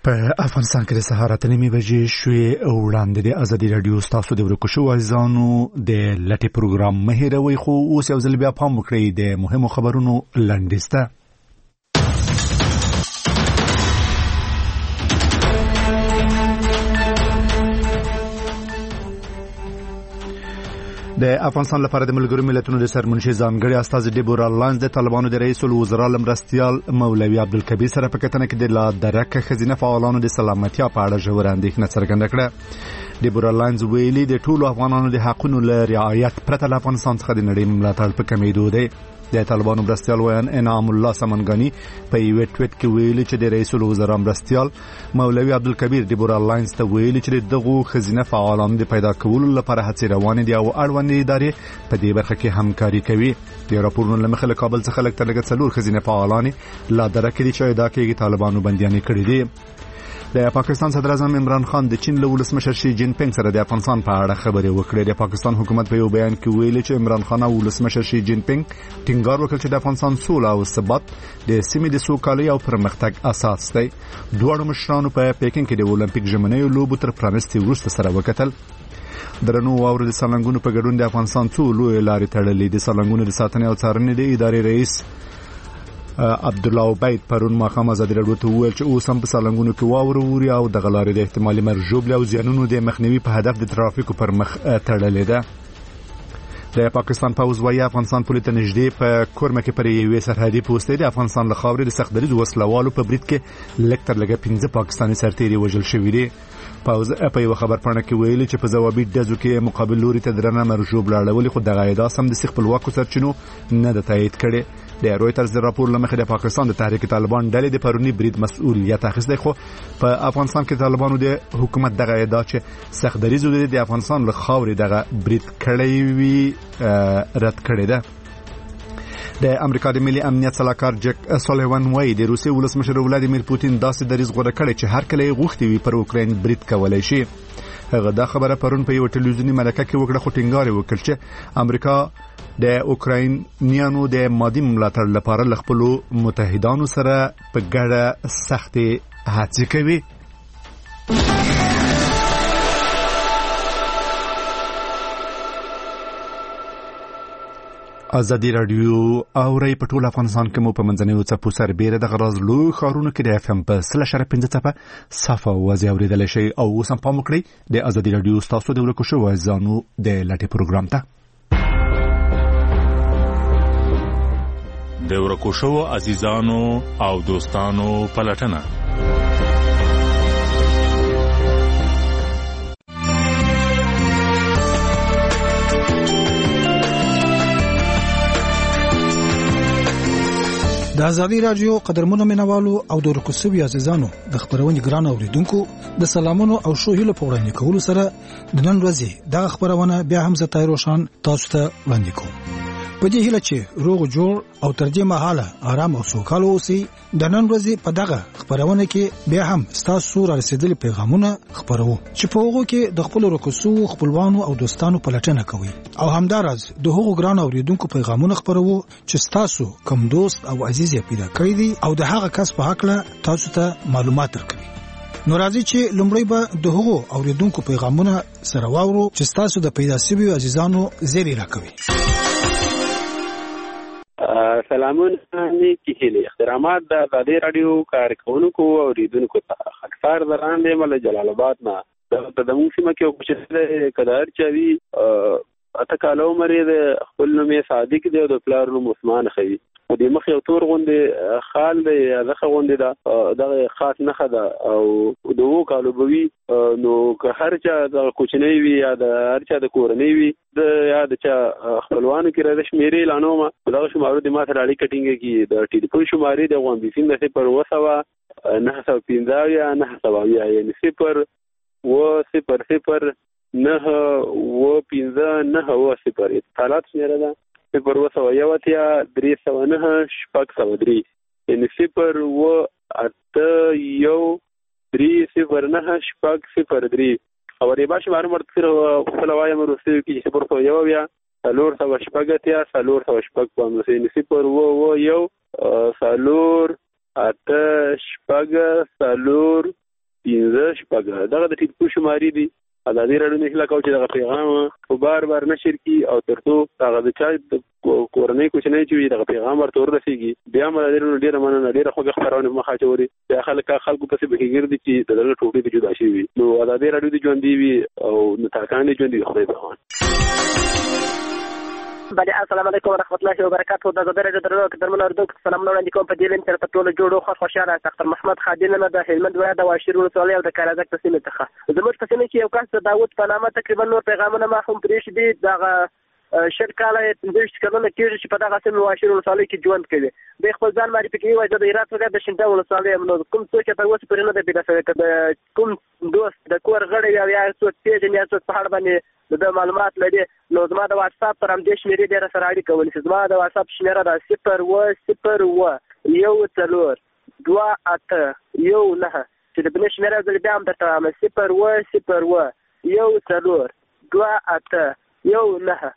په افغانستان کې د سهار 8:30 بجې شوې وړاندې د ازادي رادیو ستاسو د ورکو شو عزیزانو د لټي پروګرام مهیروي خو اوس یو ځل بیا پام وکړئ د مهمو خبرونو لنډیسته. د افغانستان لپاره د ملګرو ملتونو د سرمنشي ځانګړي استازي ډیبورا لاینز د طالبانو د رئیس الوزرا لمرستیال مولوي عبدالکبیر سره په کتنه کې د لا درکه خزینه فعالانو د سلامتیا په اړه ژور اندېښنه څرګنده کړه. ډیبورا لاینز ویلي د ټولو افغانانو د حقونو له رعایت پرته له افغانستان څخه د نړۍ ملاتړ په کمیدو دی. د طالبانو مرستیال ویان انعام الله سمنګانی په یو ټویټ کې ویلي چې د رئیس الوزرا مرستیال مولوي عبدالکبیر ډیبورا لاینز ته ویلي چې دغه خزینه فعالانو د پیدا کولو لپاره هڅې روانې دي او اړوند ادارې په دې برخه کې همکاري کوي. د راپورونو لمخې له کابل څخه لږ تر لږه 4 خزینه فعالان لا درکې دي چې ادعا کوي طالبانو بنديانې کړې دي. د پاکستان صدر اعظم عمران خان د چین له ولسمشر شي جین پینګ سره د افغانستان په اړه خبرې وکړې. د پاکستان حکومت په یو بیان کې ویلي چې عمران خان او ولسمشر شي جین پینګ ټینګار وکړ چې د افغانستان سوله او ثبات د سیمې د سوکالۍ او پرمختګ اساس دی. دواړو مشرانو په پیکینګ کې د اولمپیک ژمنیو لوبو تر پرانستي وروسته سره وکتل. درنو واورو د سالنګونو په ګډون د افغانستان څو لوی لارې تړلې. د سالنګونو د ساتنې او څارنې د ادارې رئیس عبد الله عبید پرون ماخام ازادي رادیو ته وویل چې اوس هم په سالنګونو کې واورو ووري او د غلارې د احتمالي مرجوب او زیانونو د مخنیوي په هدف د ترافیکو پر مخ تړلې ده. د پاکستان پوځ وايي افغانستان پولیس ته نږدې په کورمه کې پر یوې سرحدي پوسټې د افغانستان له خاورې د سختدریز وسلوالو په برید کې لږ تر لږه 15 پاکستاني سرتیري وژل شوي دي. پوځ په یو خبر پاڼه کې ویلي چې په ځوابي ډزو کې مقابل لوري ته درنه مرجوب لاړولې خو دغه ادعا سم د خپلواکو سرچینو نه د تایید کړي. د رويټرز د راپور لمخې د پاکستان د تحریک طالبان ډلې د پرونی برید مسؤلیت اخیستی خو په افغانستان کې طالبانو د حکومت دغه ادعا چې سختدریز د افغانستان له خاورې دغه برید کړی وی رد کړی ده. د امریکا د ملي امنیت صلاحکار جک سولیوان وايي د روسي ولسمشر ولادیمیر پوتین داسې دریځ غوړه کړی چې هر کله غوښتي وي پر اوکراین برید کولای شي. هغه دا خبره پرون په یو ټلویزیونی مرکه کې وکړه خو ټینګار وکړ چې امریکا د اوکراینیانو د مادي ملاتړ لپاره له خپل متحدانو سره په ګډه سختې هڅې کوي. ازادي رادیو اوري په ټول افغانستان کې مو په منځنیو څپو سربېره د غراز لوی ښارونو کې د اف ام په 0.5 څپه صفه وځي اوریدل شي او اوس هم پام وکړئ د ازادي رادیو تاسو د ورکو شو ځانو د لټي پروګرام ته د ورکو شو عزیزانو او دوستانو پلټنه. د ازادي رادیو قدرمنو مینوالو او د ورکوسوي عزیزانو د خبرونې ګران اوریدونکو د سلامونو او شو هیلو په وړاندې کولو سره د نن ورځې د خبرونه بیا هم زه تایروشان تاسو ته وړاندې کوم. په دې هیله چې روغ جوړ او تر دې مهاله آرام او سوکاله اوسئ. د نن ورځې په دغه خبرونه کې بیا هم ستاسو را رسیدلي پیغامونه خبرو چې په هغه کې د خپل ورکوسو خپلوانو او دوستانو پلټنه کوي او همدارز د هغو ګران اوریدونکو پیغامونه خبرو چې ستاسو کوم دوست او عزیز یې پیدا کړی دي او د هغه کس په حق له تاسو ته معلومات درکوي. نو راځي چې لومړی به د هغو اوریدونکو پیغامونه سره واورو چې تاسو د پیدا شوي عزیزانو زیری راکوي. سلامونه نیکی هیلې احترامات د ازادي رادیو کارکونکو او اوریدونکو ته خاصار دراندې مل جلال آباد نه د دمو سیمه کې کوم چې کدار چوي اته کالو مری د خپل نوم صادق دی او د پلار نوم عثمان خوي او د مخ یو تور غوندې خال دی زخه غوندې دا دغه خاص نه خدا او دوه کالو بوي نو که هر چا د کوچنی وي یا د هر چا د کورنۍ وي د یا د چا خپلوانو کې راځي شمیرې لانو ما دغه شمارو د ما سره اړیکه ټینګه کی د ټلیفون شمارې د غوان بي سین د 0 915 یا 9 یعنی 0 9 و 15 9 0 حالات شمیره ده 0 یو تیا 309 شپږ 3 یعنی 0 و 8 یو 309 شپږ 03 او ری باشه مار مرتر خپل وایم روسي کې 0 یو بیا سالور سو شپږ تیا سالور سو شپږ په یعنی 0 و یو سالور 8 شپږ سالور 15 شپږ دغه د ټیلیفون شمارې دي. ازادي راډیو نه هیله کوي چې دغه پیغام په بار نشر کړي او ترڅو هغه د چا د کورنۍ کوچنۍ چې دغه پیغام ورته ورسیږي. بیا ازادي راډیو ډیره مننه، ډیره خوږه خبرونه مخه چوري. بیا خلکو پسې بهیږي چې د دغه ټوټې د جدا شي وي. نو ازادي راډیو د ژوند دی وي او نتاکان ژوند دی خو به بله. السلام علیکم ورحمت الله وبرکاته. د ازادي راډیو درنو قدرمنو اورېدونکو سلامونه وړاندې کوم په دې لین چې په ټولو جوړو خوشاله ډاکټر محمد خادم د هلمند ولایت د واشیر ولسوالۍ او د کارازک په سیمې څخه زموږ په سیمه کې یو کس د داوود په نامه تقریبا نور پیغامونه ما هم پرېښي دي. دغه شل کاله 15 کلونه کېږي چې په دغه سیمه واشیر ولسوالۍ کې ژوند کوي. د خپل ځان معرفي کوي وایي د هرات ولایت د شینډا ولسوالۍ یم. نو کوم څوک تر اوسه پورې نه دی پیدا شوی، که د کوم دوست د کور غړی یا څوک پېژني یا څوک په اړه باندې د معلومات لري، نو زما د واتساپ پر همدې شمېرې ډېره سره اړیکه ونیسي. زما د واتساپ شمېره ده 010128119 چې د بلې شمېره زه بیا هم درته وایم 010128119.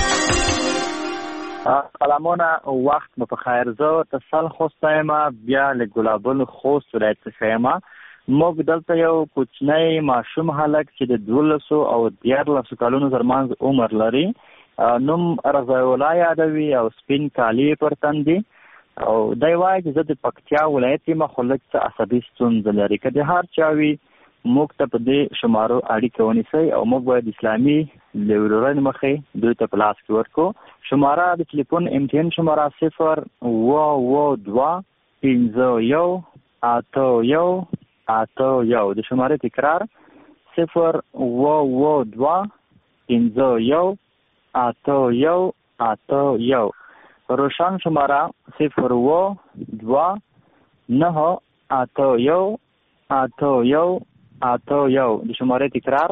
سلامونه، وخت مو په خیر. زه اتصال خوستایم بیا له ګلابل خوست ولایت څخه یم. موږ دلته یو کوچنی ماشوم هلک چې د 12 او 14 کلونو ترمنځ عمر لري، نوم رضا الله یادوي او سپین کالي پر تن دي او دی وایي چې زه د پکتیا ولایت یم خو لږ څه عصبي ستونزه لري. که د هر چا وي موږ ته په دې شمارو اړیکه ونیسئ او موږ باید اسلامي لیورن مخې دوی ته په لاس کې ورکړو. شماره د ټلیفون امتحان شماره 0225181 د شماره تکرار 0225181 روشن شماره 0298181 د شماره تکرار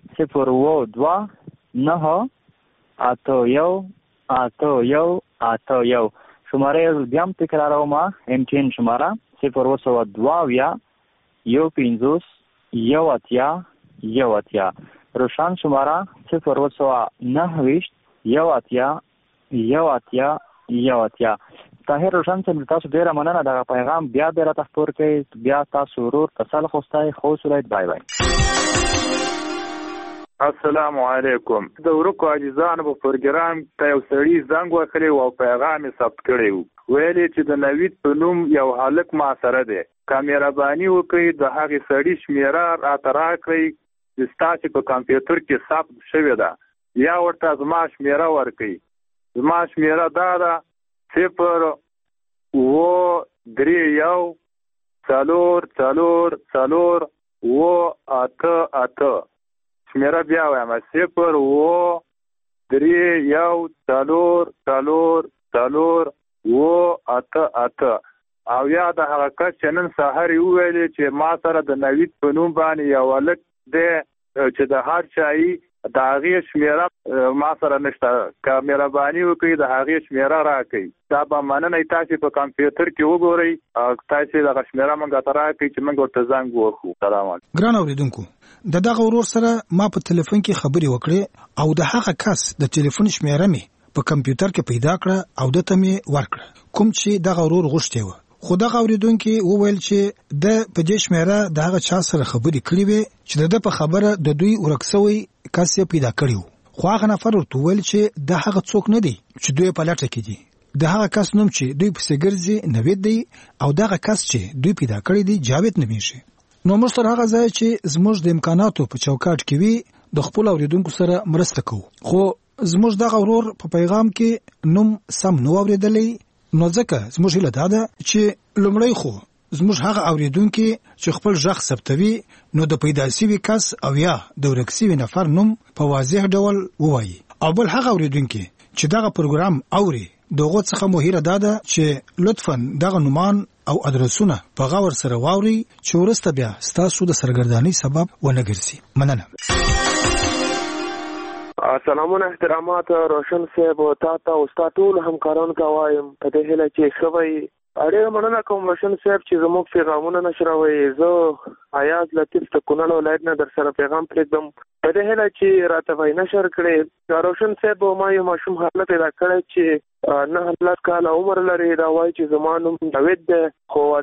0298181 شماره بیا هم تکراروم. امتحان شماره 0221518 روشن شماره 08918 طاهر روشن صاحب تاسو ډیره مننه. دغه پیغام بیا راته خپور کړئ. بیا تاسو ورور تسل خوستای خوست ولایت. بای بای. السلام علیکم. د ورکو عزیزانو په پروګرام ته یو سړي زنګ وکړی او پیغام یې ثبت کړی و. ویلې چې د نوید په نوم یو هلک ما سره دی، کامیراباني وکړئ د هغې سړي شمېره راته راکړئ چې ستاسې په کمپیوټر کې ثبت شوې ده، یا ورته زما شمېره ورکړئ. زما شمېره دا ده 032444488. شمېره بیا وایم 032444488 او یا د هغه کس چې نن سهار یې وویلې چې ما سره د نوید په نوم باندې یو هلک دی چې د هر چایي د هغې شمېره ما سره نشته، که مهرباني وکړئ د هغې شمېره راکړئ. دا به مننه تاسې په کمپیوټر کې وګورئ او تاسې دغه شمېره موږ ته راکړئ چې موږ ورته زنګ ووهو. سلام علیکم. ګران اورېدونکو، د دغه ورور سره ما په تلیفون کې خبرې وکړې او د هغه کس د تلیفون شمېره مې په کمپیوټر کې پیدا کړه او دته مې ورکړه کوم چې دغه ورور غوښتې و. خو دغه اورېدونکي وویل چې د په دې شمېره د هغه چا سره خبرې کړې وې چې د په خبره د دوی ورک شوی کس یې پیدا کړی و. خو هغه نفر ورته وویل چې د هغه څوک نه دی چې دوی په لټه کې دي. د هغه کس نوم چې دوی پسې ګرځي نوید دی او دغه کس چې دوی پیدا کړی دی جاوید نومیږي. نو موږ تر هغه ځای چې زموږ د امکاناتو په چوکاټ کې وي د خپل اوریدونکو سره مرسته کوو. خو زموږ دغه ورور په پیغام کې نوم سم نو اوریدلی، نو ځکه زموږ هیله دا ده چې لومړی خو زموږ هغه اوریدونکي چې خپل غږ ثبتوي نو د پیدا شوي کس او یا د ورک شوي نفر نوم په واضح ډول ووایي، او بل هغه اوریدونکي چې دغه پروګرام اوري دغه څخه مو هیله ده چې لطفاً دغه نومان او ادرسونه په غور سره واوري چې ورسته بیا ستاسو د سرګردانی سبب ونه ګرځي. مننه. سلامونه احترامات روشن صاحب او تاسو او ټول همکارانو ته وایم په دې هیله چې خوي اړه مننه کوم روشن صاحب چې زموږ پیغامونه نشروي. زه آیاز لطیف ته کونړ ولایت نه در سره پیغام پرېږدم په دې هیله چې راته وای نشر کړي. روشن صاحب ما یو ماشوم حالت پیدا کړی چې 9 کاله عمر لري. دا وایي چې زما نوم نوید دی خو